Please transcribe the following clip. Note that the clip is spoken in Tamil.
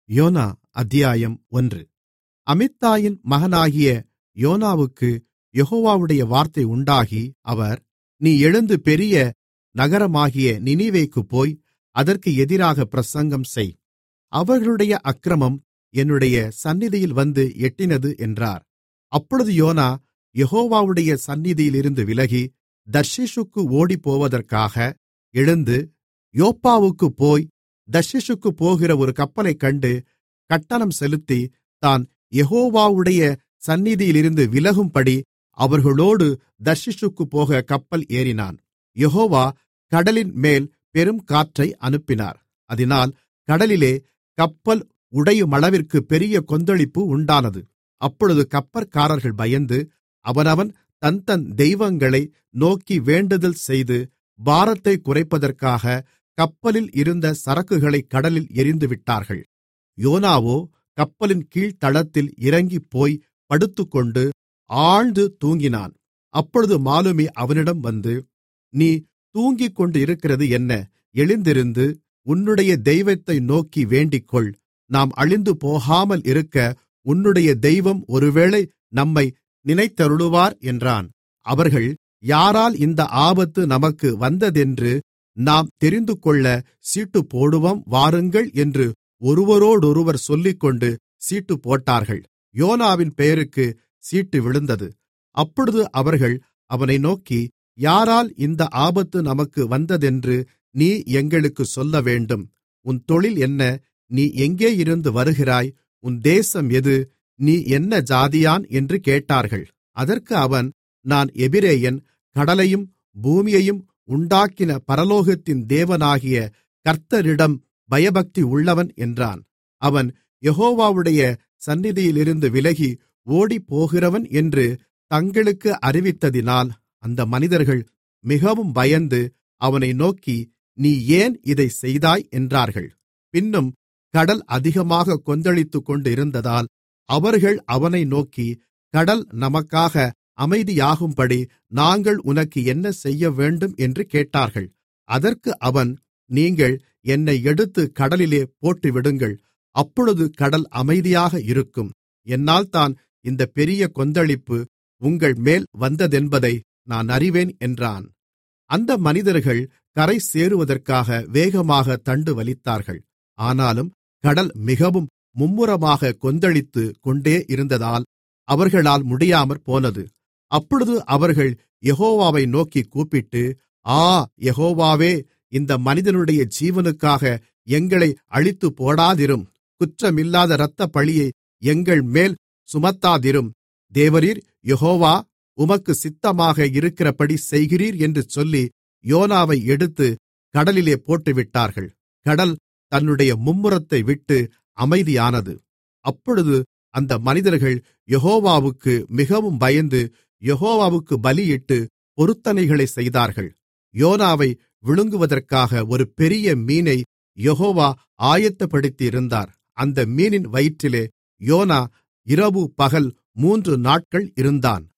யோனா அத்தியாயம் 1. அமித்தாயின் மகனாகிய யோனாவுக்கு யெகோவாவுடைய வார்த்தை உண்டாகி அவர், நீ எழுந்து பெரிய நகரமாகிய நினிவேக்குப் போய் அதற்கு எதிராகப் பிரசங்கம் செய். அவர்களுடைய அக்கிரமம் என்னுடைய சந்நிதியில் வந்து எட்டினது என்றார். அப்பொழுது யோனா யெகோவாவுடைய சந்நிதியிலிருந்து விலகி தர்ஷீசுக்கு ஓடிப்போவதற்காக எழுந்து யோப்பாவுக்குப் போய் தர்ஷீசுக்குப் போகிற ஒரு கப்பலைக் கண்டு கட்டணம் செலுத்தி தான் யெகோவாவுடைய சந்நிதியிலிருந்து விலகும்படி அவர்களோடு தர்ஷீசுக்குப் போக கப்பல் ஏறினான். யெகோவா கடலின்மேல் பெரும் காற்றை அனுப்பினார். அதினால் கடலிலே கப்பல் உடையுமளவிற்கு பெரிய கொந்தளிப்பு உண்டானது. அப்பொழுது கப்பற்காரர்கள் பயந்து அவனவன் தன்தன் தெய்வங்களை நோக்கி வேண்டுதல் செய்து பாரத்தைக் குறைப்பதற்காக கப்பலில் இருந்த சரக்குகளைக் கடலில் எறிந்துவிட்டார்கள். யோனாவோ கப்பலின் கீழ்த்தளத்தில் இறங்கிப்போய் படுத்துக்கொண்டு ஆழ்ந்து தூங்கினான். அப்பொழுது மாலுமி அவனிடம் வந்து, நீ தூங்கிக்கொண்டிருக்கிறது என்ன? எழுந்திருந்து உன்னுடைய தெய்வத்தை நோக்கி வேண்டிக்கொள். நாம் அழிந்து போகாமல் இருக்க உன்னுடைய தெய்வம் ஒருவேளை நம்மை நினைத்தருளுவார் என்றான். அவர்கள், யாரால் இந்த ஆபத்து நமக்கு வந்ததென்று நாம் தெரிந்துகொள்ள சீட்டுப்போடுவோம் வாருங்கள் என்று ஒருவரோடொருவர் சொல்லிக்கொண்டு சீட்டுப்போட்டார்கள். யோனாவின் பெயருக்கு சீட்டு விழுந்தது. அப்பொழுது அவர்கள் அவனை நோக்கி, யாரால் இந்த ஆபத்து நமக்கு வந்ததென்று நீ எங்களுக்குச் சொல்லவேண்டும். உன் தொழில் என்ன? நீ எங்கேயிருந்து வருகிறாய்? உன் தேசம் எது? நீ என்ன ஜாதியான் என்று கேட்டார்கள். அதற்கு அவன், நான் எபிரெயன், கடலையும் பூமியையும் உண்டாக்கின பரலோகத்தின் தேவனாகிய கர்த்தரிடம் பயபக்தி உள்ளவன் என்றான். அவன் யெகோவாவுடைய சந்நிதியிலிருந்து விலகி ஓடிப்போகிறவன் என்று தங்களுக்கு அறிவித்ததினால் அந்த மனிதர்கள் மிகவும் பயந்து அவனை நோக்கி, நீ ஏன் இதைச் செய்தாய் என்றார்கள். பின்னும் கடல் அதிகமாக கொந்தளித்துக்கொண்டிருந்ததால் அவர்கள் அவனை நோக்கி, கடல் நமக்காக அமைதியாகும்படி நாங்கள் உனக்கு என்ன செய்யவேண்டும் என்று கேட்டார்கள். அதற்கு அவன், நீங்கள் என்னை எடுத்து கடலிலே போட்டுவிடுங்கள். அப்பொழுது கடல் அமைதியாக இருக்கும். என்னால்தான் இந்த பெரிய கொந்தளிப்பு உங்கள் மேல் வந்ததென்பதை நான் அறிவேன் என்றான். அந்த மனிதர்கள் கரை சேருவதற்காக வேகமாக தண்டு வலித்தார்கள். ஆனாலும் கடல் மிகவும் மும்முரமாக கொந்தளித்து கொண்டே இருந்ததால் அவர்களால் முடியாமற் போனது. அப்பொழுது அவர்கள் யெகோவாவை நோக்கி கூப்பிட்டு, ஆ யெகோவாவே, இந்த மனிதனுடைய ஜீவனுக்காக எங்களை அழித்துப்போடாதிரும். குற்றமில்லாத இரத்தப்பழியை எங்கள் மேல் சுமத்தாதிரும். தேவரீர் யெகோவா, உமக்கு சித்தமாக இருக்கிறபடி செய்கிறீர் என்று சொல்லி யோனாவை எடுத்து கடலிலே போட்டுவிட்டார்கள். கடல் தன்னுடைய மும்முரத்தை விட்டு அமைதியானது. அப்பொழுது அந்த மனிதர்கள் யெகோவாவுக்கு மிகவும் பயந்து யெகோவாவுக்கு பலியிட்டு பொருத்தனைகளை செய்தார்கள். யோனாவை விழுங்குவதற்காக ஒரு பெரிய மீனை யெகோவா ஆயத்தப்படுத்தியிருந்தார். அந்த மீனின் வயிற்றிலே யோனா இரவு பகல் 3 நாட்கள் இருந்தான்.